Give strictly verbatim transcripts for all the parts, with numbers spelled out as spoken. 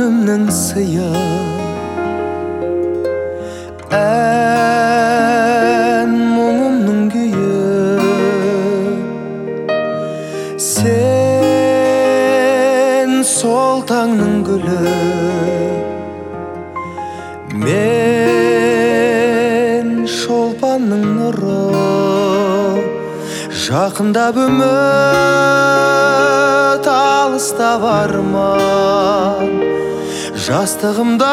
күнімнің сыйы, ән мұңымның күйі. Сен сол таңның гүлі, мен шолпанның нұры. Жақындап үміт, алыстап арман, жастығымды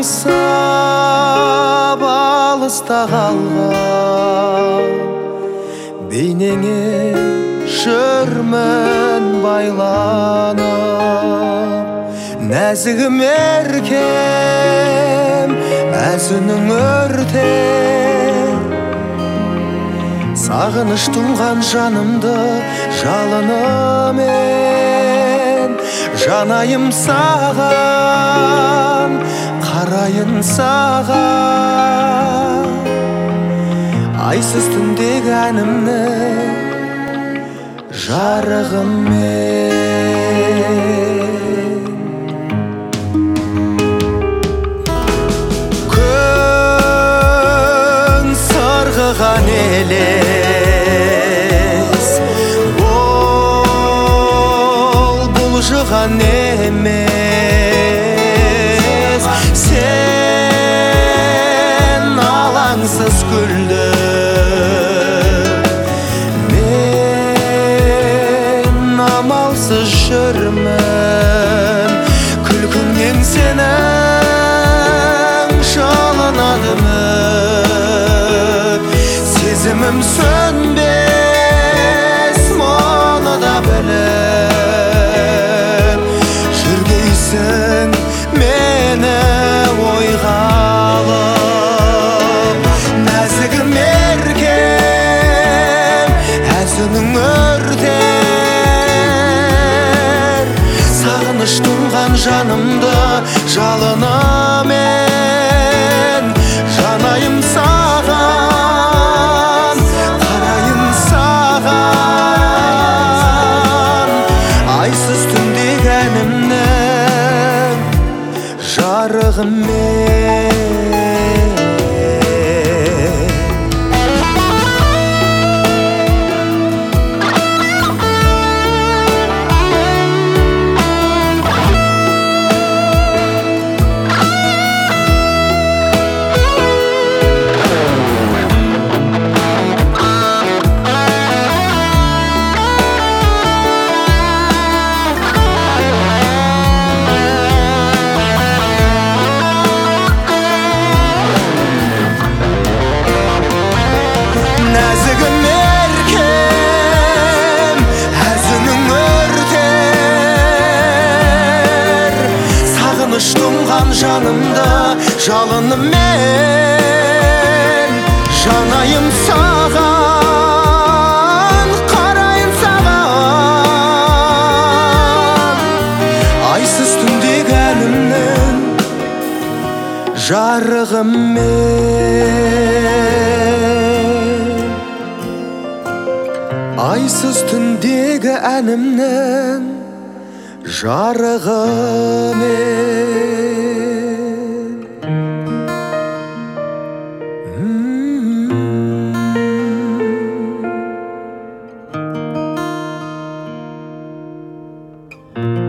аңсап алыста қалған. Бейнеңе жүрмін байланып, нәзігім еркем, әзінің өртер. Сағыныш тұнған жанымды жалынымен жанайым саған, қарайын саған. Айсыз түндегі әнімнің жарығымен. Күн сырғыған елес, ол бұлжыған емес. Сен алаңсыз күлдің, мен амалсыз жүрмін. Күлкіңнен сенің жалынады үміт, сезімім сөнбес, мұны да біліп. Жүргейсің мені ойға алып, нәзігім еркем, әзінің өртер. Сағыныш тұнған жанымды жалынымен жанайым саған, қарайын саған. Айсыз түндегі әнімнің жарығымен. Нәзігім еркем, әзінің өртер. Сағыныш тұнған жанымды жалынымен жанайым саған, қарайын саған. Айсыз түндегі әнімнің жарығымен. Айсыз түндегі әнімнің жарығымен. Thank you.